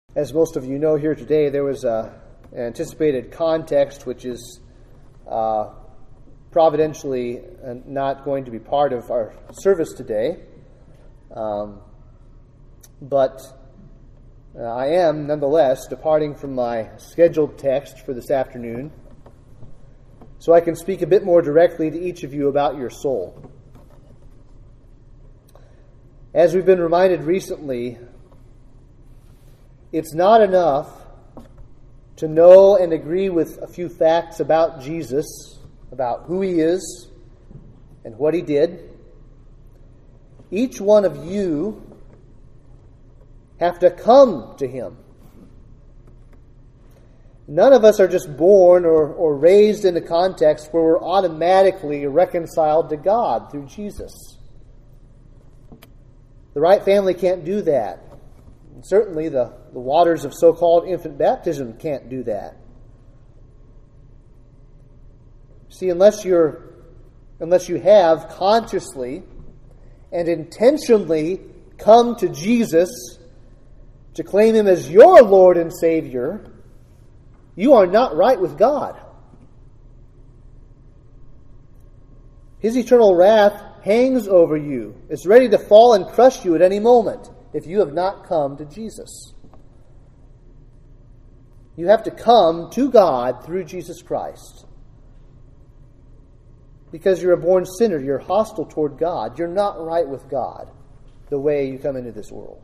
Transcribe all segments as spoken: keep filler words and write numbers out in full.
As most of you know here today, there was a, an anticipated context which is uh, providentially uh, not going to be part of our service today. Um, but uh, I am, nonetheless, departing from my scheduled text for this afternoon so I can speak a bit more directly to each of you about your soul. As we've been reminded recently, it's not enough to know and agree with a few facts about Jesus, about who he is and what he did. Each one of you have to come to him. None of us are just born or, or raised in a context where we're automatically reconciled to God through Jesus. The right family can't do that. And certainly the, the waters of so-called infant baptism can't do that. See, unless you're unless you have consciously and intentionally come to Jesus to claim him as your Lord and Savior, you are not right with God. His eternal wrath hangs over you. It's ready to fall and crush you at any moment if you have not come to Jesus. You have to come to God through Jesus Christ. Because you're a born sinner, you're hostile toward God. You're not right with God the way you come into this world.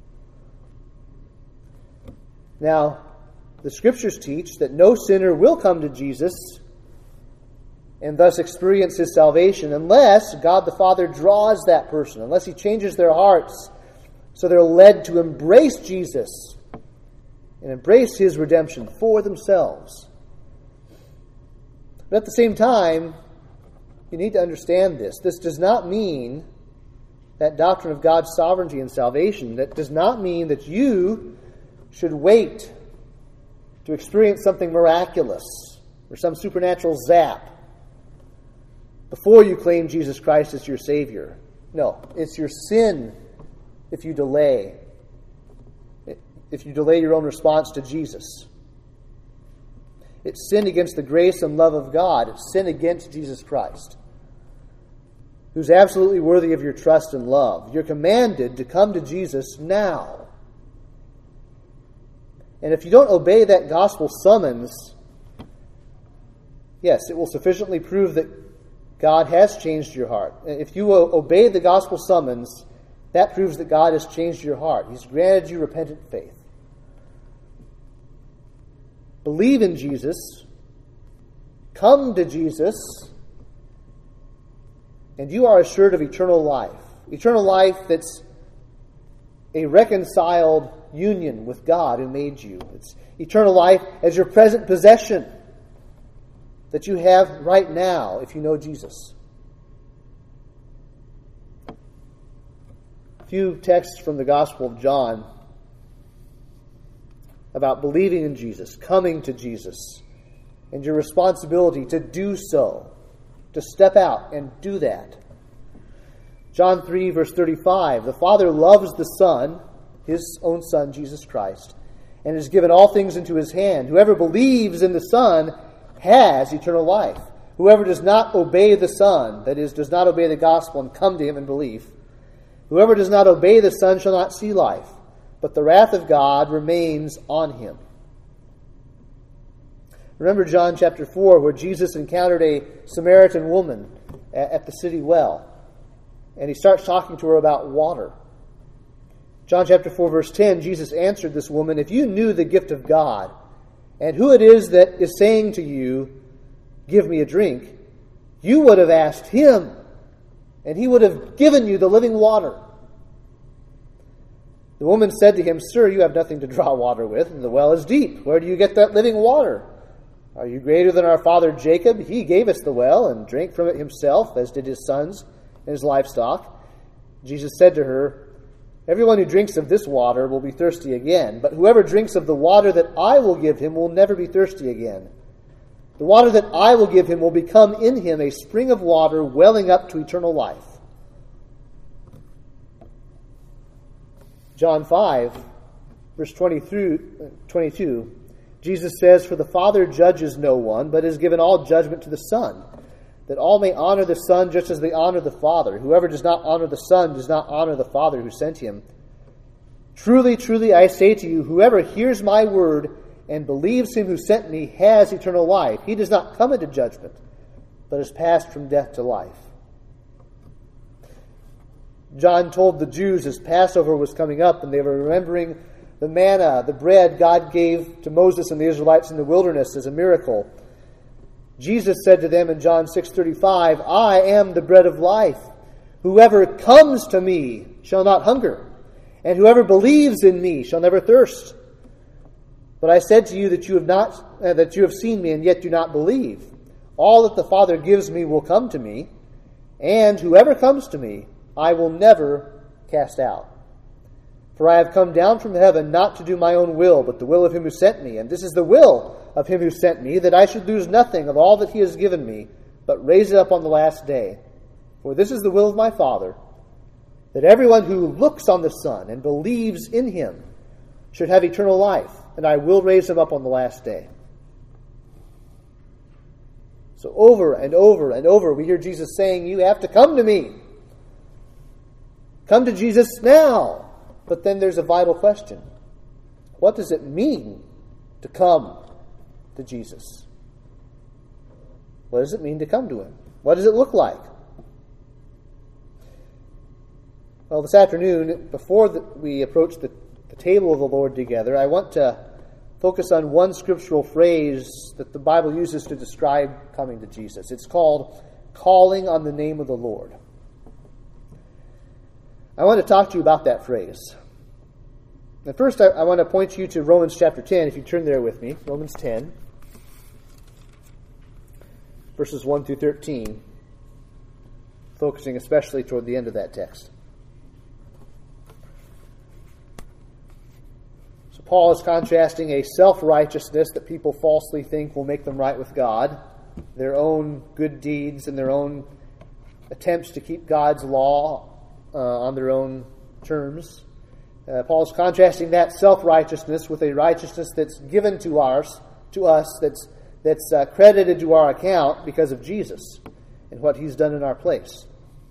Now, the Scriptures teach that no sinner will come to Jesus and thus experience his salvation unless God the Father draws that person, unless he changes their hearts so they're led to embrace Jesus and embrace his redemption for themselves. But at the same time, you need to understand this. This does not mean that doctrine of God's sovereignty and salvation. That does not mean that you should wait to experience something miraculous or some supernatural zap before you claim Jesus Christ as your Savior. No, it's your sin if you delay. If you delay your own response to Jesus. It's sin against the grace and love of God. It's sin against Jesus Christ, who's absolutely worthy of your trust and love. You're commanded to come to Jesus now. And if you don't obey that gospel summons, yes, it will sufficiently prove that God has changed your heart. If you obey the gospel summons, that proves that God has changed your heart. He's granted you repentant faith. Believe in Jesus. Come to Jesus. And you are assured of eternal life. Eternal life that's a reconciled union with God who made you. It's eternal life as your present possession that you have right now if you know Jesus. A few texts from the Gospel of John about believing in Jesus, coming to Jesus, and your responsibility to do so, to step out and do that. John three, verse thirty-five, the Father loves the Son, his own Son, Jesus Christ, and has given all things into his hand. Whoever believes in the Son has eternal life. Whoever does not obey the Son, that is, does not obey the gospel and come to him in belief, whoever does not obey the Son shall not see life, but the wrath of God remains on him. Remember John chapter four, where Jesus encountered a Samaritan woman at the city well, and he starts talking to her about water. John chapter four, verse ten, Jesus answered this woman, if you knew the gift of God, and who it is that is saying to you, give me a drink, you would have asked him, and he would have given you the living water. The woman said to him, sir, you have nothing to draw water with, and the well is deep. Where do you get that living water? Are you greater than our father Jacob? He gave us the well and drank from it himself, as did his sons and his livestock. Jesus said to her, everyone who drinks of this water will be thirsty again, but whoever drinks of the water that I will give him will never be thirsty again. The water that I will give him will become in him a spring of water welling up to eternal life. John five, Verse twenty through twenty-two, Jesus says, "For the Father judges no one, but has given all judgment to the Son, that all may honor the Son just as they honor the Father. Whoever does not honor the Son does not honor the Father who sent him. Truly, truly, I say to you, whoever hears my word and believes him who sent me has eternal life. He does not come into judgment, but is passed from death to life." John told the Jews as Passover was coming up and they were remembering the manna, the bread God gave to Moses and the Israelites in the wilderness as a miracle. Jesus said to them in John six thirty-five, "I am the bread of life. Whoever comes to me shall not hunger, and whoever believes in me shall never thirst. But I said to you that you have not uh, that you have seen me and yet do not believe. All that the Father gives me will come to me, and whoever comes to me I will never cast out. For I have come down from heaven not to do my own will, but the will of him who sent me. And this is the will of him who sent me, that I should lose nothing of all that he has given me, but raise it up on the last day. For this is the will of my Father, that everyone who looks on the Son and believes in him should have eternal life, and I will raise him up on the last day." So over and over and over we hear Jesus saying, "You have to come to me. Come to Jesus now." But then there's a vital question. What does it mean to come to Jesus? What does it mean to come to him? What does it look like? Well, this afternoon, before the, we approach the, the table of the Lord together, I want to focus on one scriptural phrase that the Bible uses to describe coming to Jesus. It's called calling on the name of the Lord. I want to talk to you about that phrase. And first, I, I want to point you to Romans chapter ten, if you turn there with me. Romans ten, verses one through thirteen, focusing especially toward the end of that text. So Paul is contrasting a self-righteousness that people falsely think will make them right with God, their own good deeds and their own attempts to keep God's law Uh, on their own terms. Uh, Paul's contrasting that self-righteousness with a righteousness that's given to us, to us that's that's uh, credited to our account because of Jesus and what he's done in our place.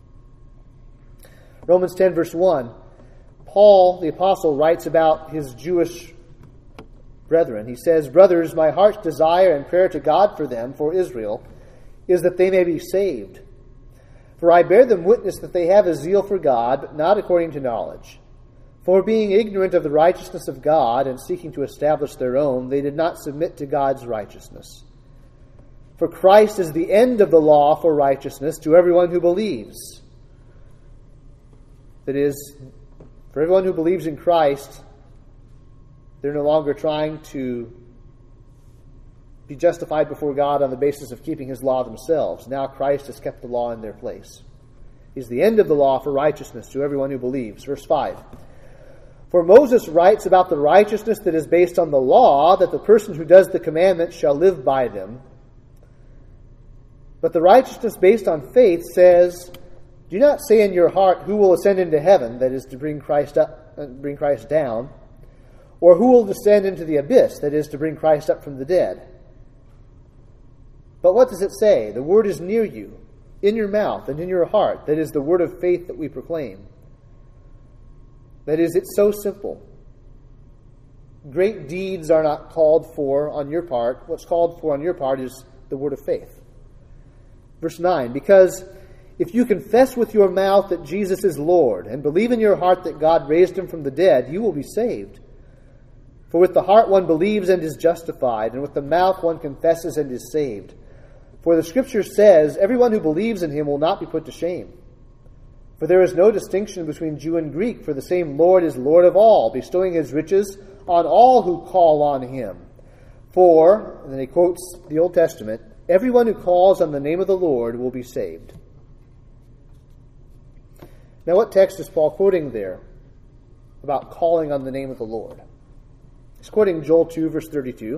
Romans ten, verse one, Paul, the apostle, writes about his Jewish brethren. He says, "Brothers, my heart's desire and prayer to God for them, for Israel, is that they may be saved. For I bear them witness that they have a zeal for God, but not according to knowledge. For being ignorant of the righteousness of God and seeking to establish their own, they did not submit to God's righteousness. For Christ is the end of the law for righteousness to everyone who believes." That is, for everyone who believes in Christ, they're no longer trying to be justified before God on the basis of keeping his law themselves. Now Christ has kept the law in their place. He's the end of the law for righteousness to everyone who believes. Verse five. "For Moses writes about the righteousness that is based on the law, that the person who does the commandments shall live by them. But the righteousness based on faith says, do not say in your heart, who will ascend into heaven, that is to bring Christ up, uh, bring Christ down, or who will descend into the abyss, that is to bring Christ up from the dead. But what does it say? The word is near you, in your mouth and in your heart. That is the word of faith that we proclaim." That is, it's so simple. Great deeds are not called for on your part. What's called for on your part is the word of faith. Verse nine, "Because if you confess with your mouth that Jesus is Lord and believe in your heart that God raised him from the dead, you will be saved. For with the heart one believes and is justified, and with the mouth one confesses and is saved. For the Scripture says, everyone who believes in him will not be put to shame. For there is no distinction between Jew and Greek, for the same Lord is Lord of all, bestowing his riches on all who call on him. For," and then he quotes the Old Testament, "everyone who calls on the name of the Lord will be saved." Now, what text is Paul quoting there about calling on the name of the Lord? He's quoting Joel two, verse thirty-two.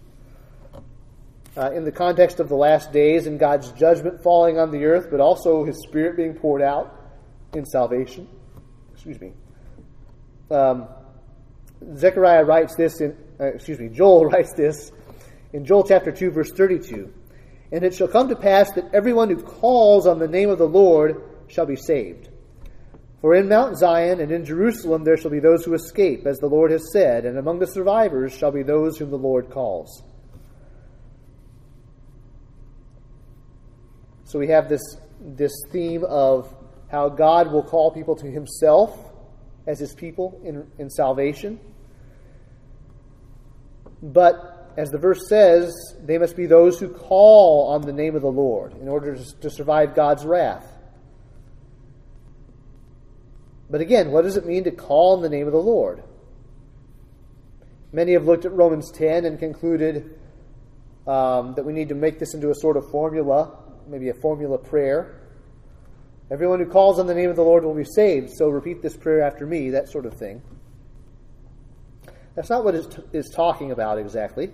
Uh, in the context of the last days and God's judgment falling on the earth, but also his Spirit being poured out in salvation. Excuse me. Um, Zechariah writes this in, uh, excuse me, Joel writes this in Joel chapter two, verse thirty-two. And it shall come to pass that everyone who calls on the name of the Lord shall be saved. For in Mount Zion and in Jerusalem there shall be those who escape, as the Lord has said, and among the survivors shall be those whom the Lord calls. So we have this, this theme of how God will call people to himself as his people in, in salvation. But, as the verse says, they must be those who call on the name of the Lord in order to, to survive God's wrath. But again, what does it mean to call on the name of the Lord? Many have looked at Romans ten and concluded um, that we need to make this into a sort of formula, maybe a formula prayer. Everyone who calls on the name of the Lord will be saved, so repeat this prayer after me, that sort of thing. That's not what it is talking about exactly.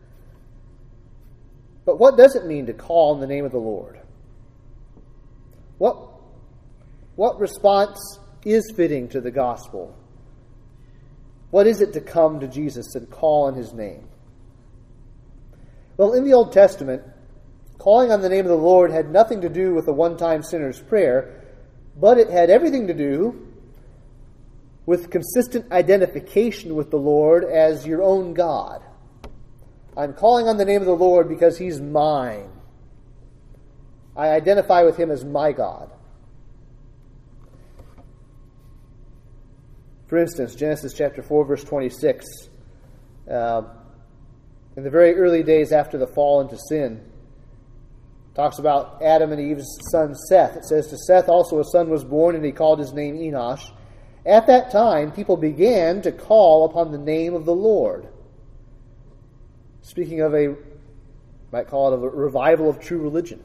But what does it mean to call on the name of the Lord? What, what response is fitting to the gospel? What is it to come to Jesus and call on his name? Well, in the Old Testament, calling on the name of the Lord had nothing to do with a one-time sinner's prayer, but it had everything to do with consistent identification with the Lord as your own God. I'm calling on the name of the Lord because he's mine. I identify with him as my God. For instance, Genesis chapter four, verse twenty-six. Uh, in the very early days after the fall into sin, talks about Adam and Eve's son Seth. It says, to Seth also a son was born, and he called his name Enosh. At that time, people began to call upon the name of the Lord. Speaking of a, might call it a revival of true religion.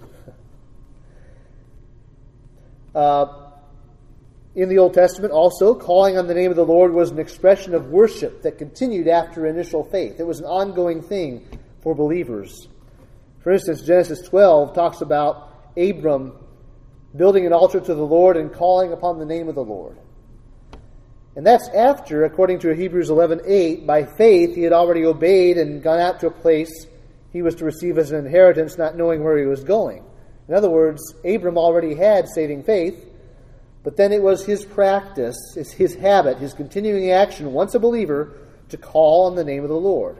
Uh, in the Old Testament also, calling on the name of the Lord was an expression of worship that continued after initial faith. It was an ongoing thing for believers. For instance, Genesis twelve talks about Abram building an altar to the Lord and calling upon the name of the Lord. And that's after, according to Hebrews eleven eight, by faith he had already obeyed and gone out to a place he was to receive as an inheritance, not knowing where he was going. In other words, Abram already had saving faith, but then it was his practice, his habit, his continuing action, once a believer, to call on the name of the Lord.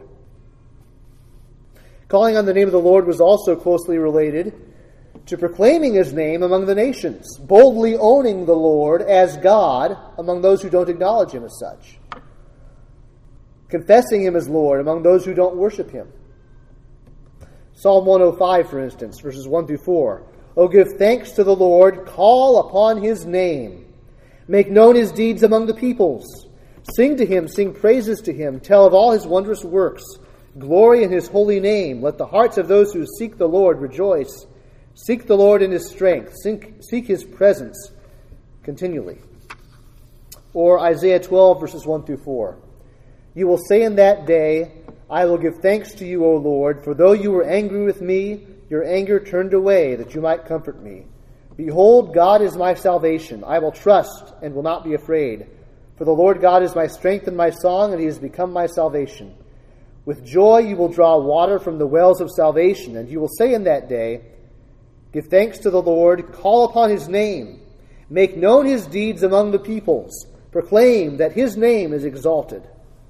Calling on the name of the Lord was also closely related to proclaiming his name among the nations, boldly owning the Lord as God among those who don't acknowledge him as such, confessing him as Lord among those who don't worship him. Psalm one oh five, for instance, verses one through four. O give thanks to the Lord, call upon his name, make known his deeds among the peoples. Sing to him, sing praises to him, tell of all his wondrous works. Glory in his holy name. Let the hearts of those who seek the Lord rejoice. Seek the Lord in his strength. Seek, seek his presence continually. Or Isaiah twelve, verses one through four. You will say in that day, I will give thanks to you, O Lord, for though you were angry with me, your anger turned away, that you might comfort me. Behold, God is my salvation. I will trust and will not be afraid. For the Lord God is my strength and my song, and he has become my salvation. With joy you will draw water from the wells of salvation, and you will say in that day, give thanks to the Lord, call upon his name, make known his deeds among the peoples, proclaim that his name is exalted.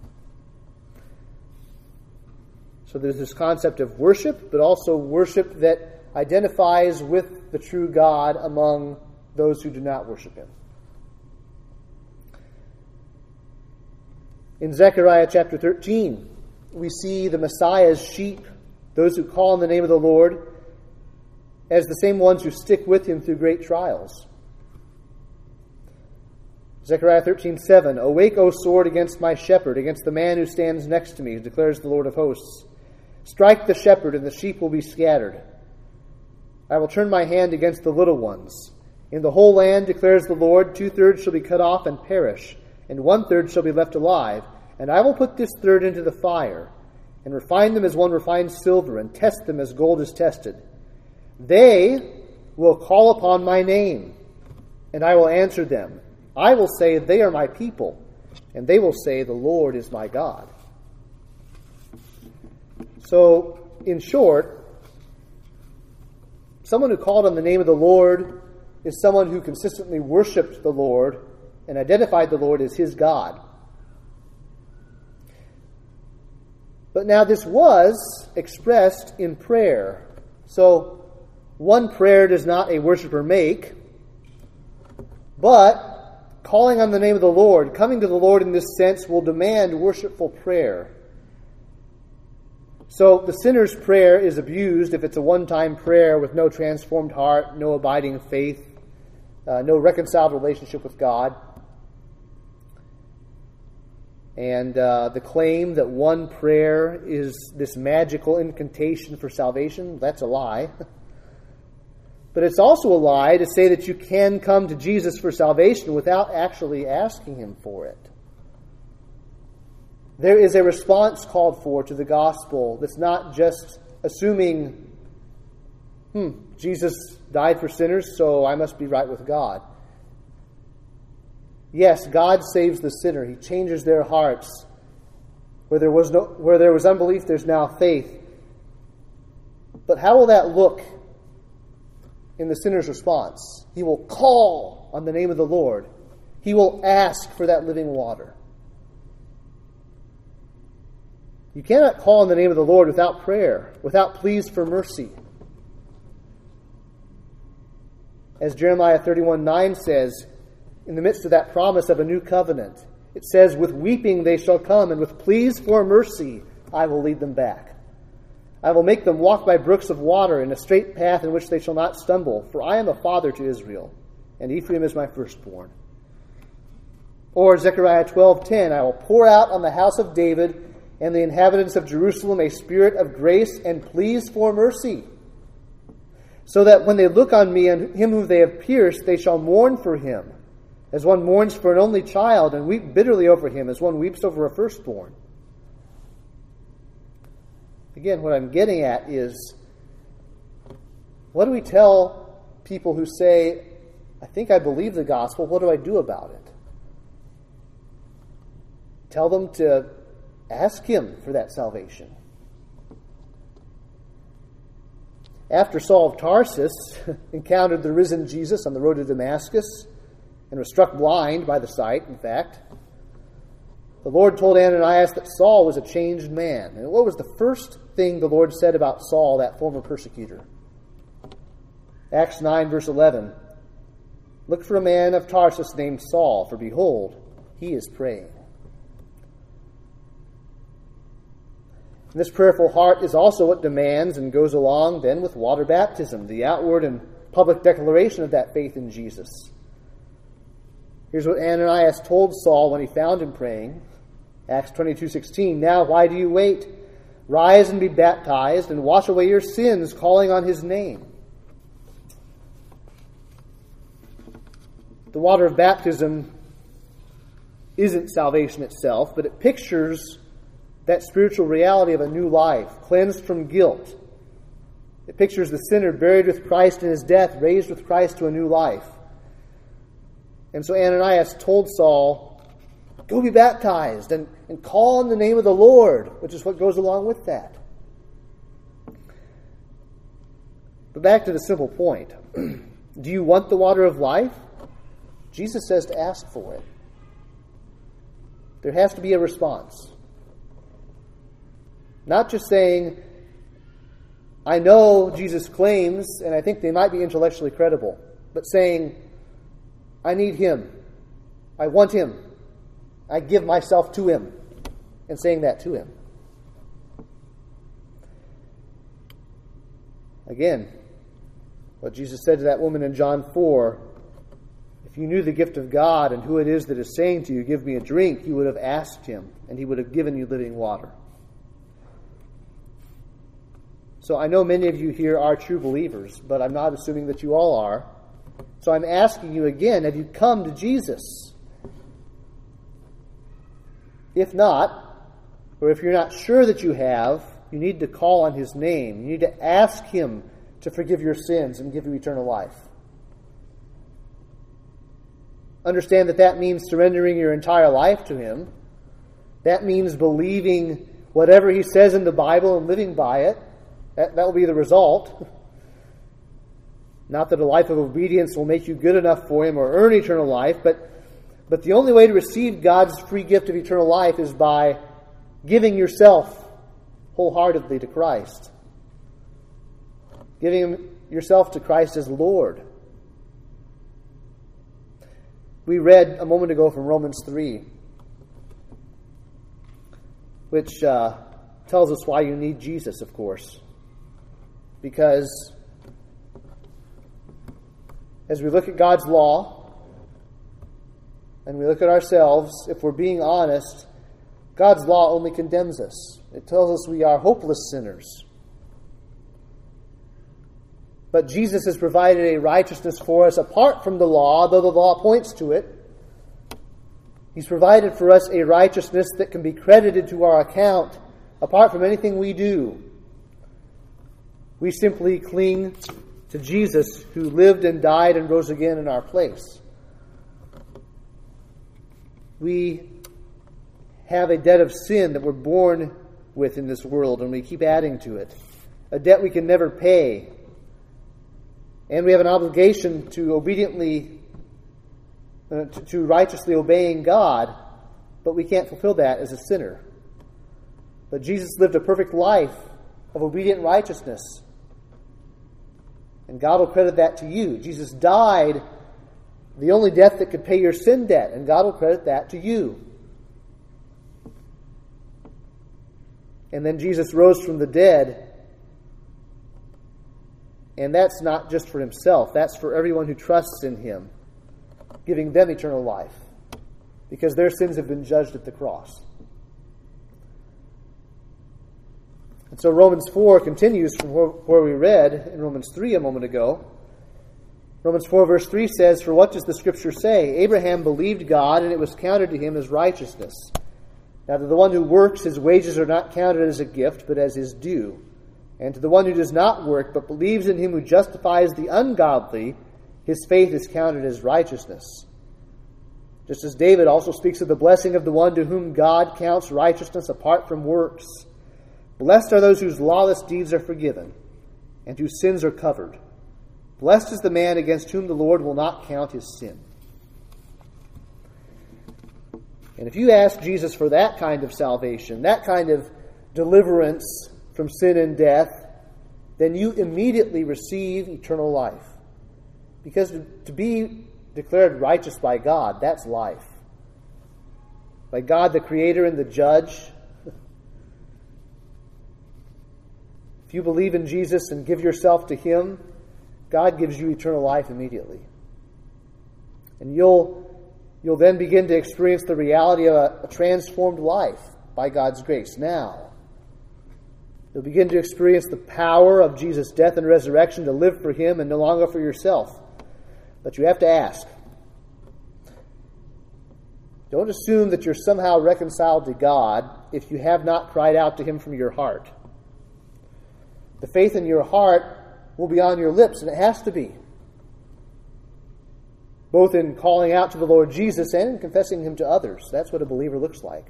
So there's this concept of worship, but also worship that identifies with the true God among those who do not worship him. In Zechariah chapter thirteen, we see the Messiah's sheep, those who call on the name of the Lord, as the same ones who stick with him through great trials. Zechariah thirteen seven, awake, O sword, against my shepherd, against the man who stands next to me, declares the Lord of hosts. Strike the shepherd, and the sheep will be scattered. I will turn my hand against the little ones. In the whole land, declares the Lord, two-thirds shall be cut off and perish, and one-third shall be left alive. And I will put this third into the fire, and refine them as one refines silver, and test them as gold is tested. They will call upon my name, and I will answer them. I will say, they are my people. and they will say, the Lord is my God. So, in short, someone who called on the name of the Lord is someone who consistently worshiped the Lord and identified the Lord as his God. But now this was expressed in prayer. So, one prayer does not a worshiper make, but calling on the name of the Lord, coming to the Lord in this sense, will demand worshipful prayer. So the sinner's prayer is abused if it's a one-time prayer with no transformed heart, no abiding faith, uh, no reconciled relationship with God. And uh, the claim that one prayer is this magical incantation for salvation, that's a lie. But it's also a lie to say that you can come to Jesus for salvation without actually asking him for it. There is a response called for to the gospel that's not just assuming, hmm, Jesus died for sinners, so I must be right with God. Yes, God saves the sinner. He changes their hearts. Where there was no, where there was unbelief, there's now faith. But how will that look in the sinner's response? He will call on the name of the Lord. He will ask for that living water. You cannot call on the name of the Lord without prayer, without pleas for mercy. As Jeremiah thirty-one nine says, in the midst of that promise of a new covenant, it says, with weeping they shall come, and with pleas for mercy I will lead them back. I will make them walk by brooks of water in a straight path in which they shall not stumble, for I am a father to Israel, and Ephraim is my firstborn. Or Zechariah twelve ten, I will pour out on the house of David and the inhabitants of Jerusalem a spirit of grace and pleas for mercy, so that when they look on me and him whom they have pierced, they shall mourn for him, as one mourns for an only child, and weep bitterly over him, as one weeps over a firstborn. Again, what I'm getting at is, what do we tell people who say, I think I believe the gospel, what do I do about it? Tell them to ask him for that salvation. After Saul of Tarsus encountered the risen Jesus on the road to Damascus and was struck blind by the sight, in fact, the Lord told Ananias that Saul was a changed man. And what was the first thing the Lord said about Saul, that former persecutor? Acts nine, verse eleven. Look for a man of Tarsus named Saul, for behold, he is praying. And this prayerful heart is also what demands and goes along then with water baptism, the outward and public declaration of that faith in Jesus. Here's what Ananias told Saul when he found him praying. Acts twenty-two sixteen. Now why do you wait? Rise and be baptized and wash away your sins, calling on his name. The water of baptism isn't salvation itself, but it pictures that spiritual reality of a new life, cleansed from guilt. It pictures the sinner buried with Christ in his death, raised with Christ to a new life. And so Ananias told Saul, go be baptized and, and call on the name of the Lord, which is what goes along with that. But back to the simple point. Do you want the water of life? Jesus says to ask for it. There has to be a response. Not just saying, I know Jesus claims, and I think they might be intellectually credible, but saying, I need him. I want him. I give myself to him. And saying that to him. Again, what Jesus said to that woman in John four, if you knew the gift of God and who it is that is saying to you, give me a drink, you would have asked him, and he would have given you living water. So I know many of you here are true believers, but I'm not assuming that you all are. So I'm asking you again, have you come to Jesus? If not, or if you're not sure that you have, you need to call on his name. You need to ask him to forgive your sins and give you eternal life. understand that that means surrendering your entire life to Him. That means believing whatever He says in the Bible and living by it. That, that will be the result. Not that a life of obedience will make you good enough for Him or earn eternal life, but, but the only way to receive God's free gift of eternal life is by giving yourself wholeheartedly to Christ. Giving yourself to Christ as Lord. We read a moment ago from Romans three, which uh, tells us why you need Jesus, of course. Because as we look at God's law and we look at ourselves, if we're being honest, God's law only condemns us. It tells us we are hopeless sinners. But Jesus has provided a righteousness for us apart from the law, though the law points to it. He's provided for us a righteousness that can be credited to our account apart from anything we do. We simply cling to Jesus, who lived and died and rose again in our place. We have a debt of sin that we're born with in this world, and we keep adding to it. A debt we can never pay. And we have an obligation to obediently, uh, to, to righteously obeying God, but we can't fulfill that as a sinner. But Jesus lived a perfect life of obedient righteousness. And God will credit that to you. Jesus died the only death that could pay your sin debt, and God will credit that to you. And then Jesus rose from the dead. And that's not just for Himself. That's for everyone who trusts in Him, giving them eternal life, because their sins have been judged at the cross. And so Romans four continues from where we read in Romans three a moment ago. Romans four verse three says, "For what does the Scripture say? Abraham believed God, and it was counted to him as righteousness. Now to the one who works, his wages are not counted as a gift, but as his due. And to the one who does not work, but believes in Him who justifies the ungodly, his faith is counted as righteousness." Just as David also speaks of the blessing of the one to whom God counts righteousness apart from works. "Blessed are those whose lawless deeds are forgiven, and whose sins are covered. Blessed is the man against whom the Lord will not count his sin." And if you ask Jesus for that kind of salvation, that kind of deliverance from sin and death, then you immediately receive eternal life. Because to be declared righteous by God, that's life. By God the Creator and the Judge. If you believe in Jesus and give yourself to Him, God gives you eternal life immediately. And you'll, you'll then begin to experience the reality of a, a transformed life by God's grace now. You'll begin to experience the power of Jesus' death and resurrection to live for Him and no longer for yourself. But you have to ask. Don't assume that you're somehow reconciled to God if you have not cried out to Him from your heart. The faith in your heart will be on your lips, and it has to be. Both in calling out to the Lord Jesus and in confessing Him to others. That's what a believer looks like.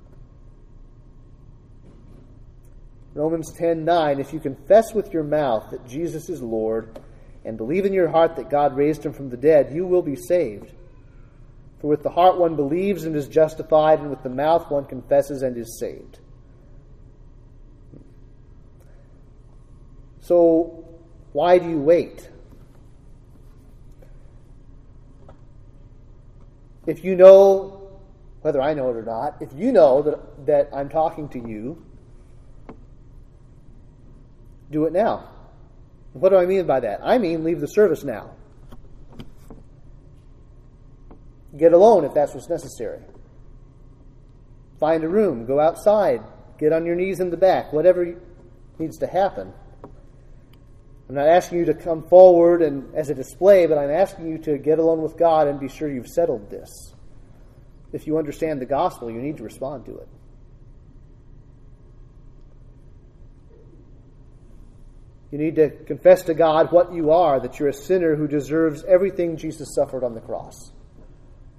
Romans ten nine, "If you confess with your mouth that Jesus is Lord and believe in your heart that God raised Him from the dead, you will be saved. For with the heart one believes and is justified, and with the mouth one confesses and is saved." So, why do you wait? If you know, whether I know it or not, if you know that, that I'm talking to you, do it now. What do I mean by that? I mean leave the service now. Get alone if that's what's necessary. Find a room. Go outside. Get on your knees in the back. Whatever needs to happen. I'm not asking you to come forward and as a display, but I'm asking you to get alone with God and be sure you've settled this. If you understand the gospel, you need to respond to it. You need to confess to God what you are, that you're a sinner who deserves everything Jesus suffered on the cross.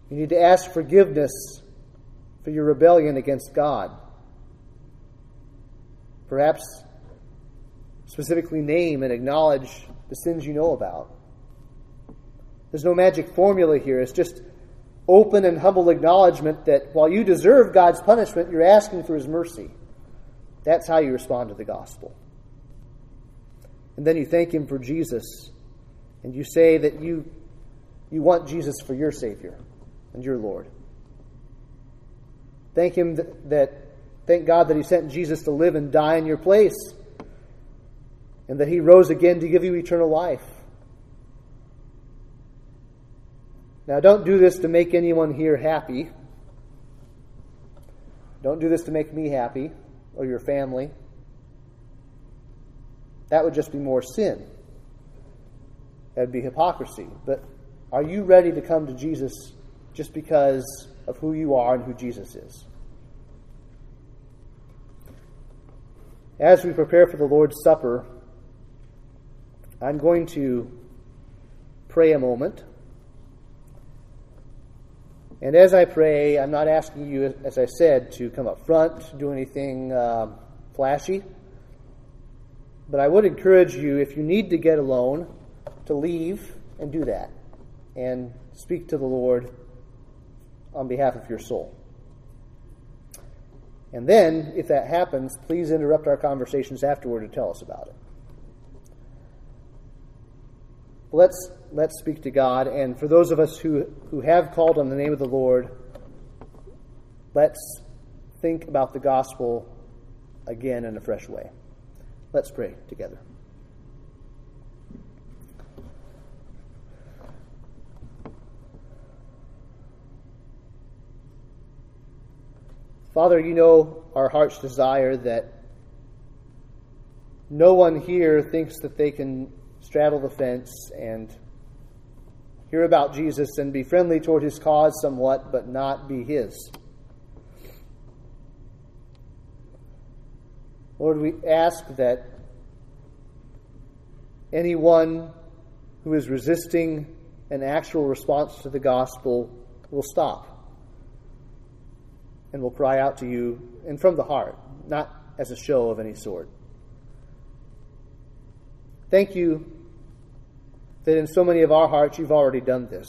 You need to ask forgiveness for your rebellion against God. Perhaps specifically name and acknowledge the sins you know about. There's no magic formula here. It's just open and humble acknowledgement that while you deserve God's punishment, you're asking for His mercy. That's how you respond to the gospel. And then you thank Him for Jesus, and you say that you, you want Jesus for your Savior and your Lord. Thank Him that, that thank God that He sent Jesus to live and die in your place, and that He rose again to give you eternal life. Now, don't do this to make anyone here happy. Don't do this to make me happy or your family. That would just be more sin. That would be hypocrisy. But are you ready to come to Jesus just because of who you are and who Jesus is? As we prepare for the Lord's Supper, I'm going to pray a moment. And as I pray, I'm not asking you, as I said, to come up front, do anything uh, flashy. But I would encourage you, if you need to get alone, to leave and do that. And speak to the Lord on behalf of your soul. And then, if that happens, please interrupt our conversations afterward and tell us about it. Let's let's speak to God, and for those of us who, who have called on the name of the Lord, let's think about the gospel again in a fresh way. Let's pray together. Father, you know our heart's desire that no one here thinks that they can straddle the fence and hear about Jesus and be friendly toward His cause somewhat, but not be His. Lord, we ask that anyone who is resisting an actual response to the gospel will stop and will cry out to you, and from the heart, not as a show of any sort. Thank you that in so many of our hearts you've already done this.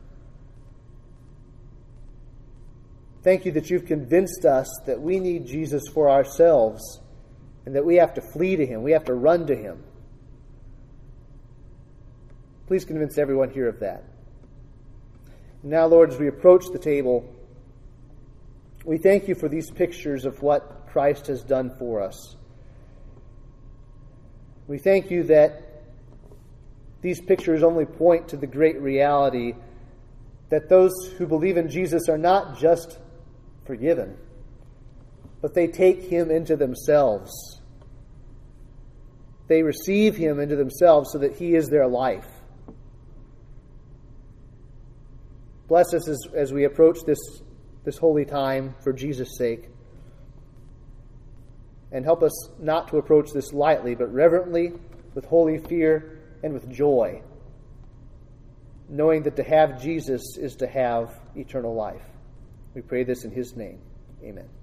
Thank you that you've convinced us that we need Jesus for ourselves and that we have to flee to Him, we have to run to Him. Please convince everyone here of that. And now, Lord, as we approach the table, we thank you for these pictures of what Christ has done for us. We thank you that these pictures only point to the great reality that those who believe in Jesus are not just forgiven, but they take Him into themselves. They receive Him into themselves so that He is their life. Bless us as, as we approach this, this holy time for Jesus' sake. And help us not to approach this lightly, but reverently, with holy fear, and with joy, knowing that to have Jesus is to have eternal life. We pray this in His name. Amen.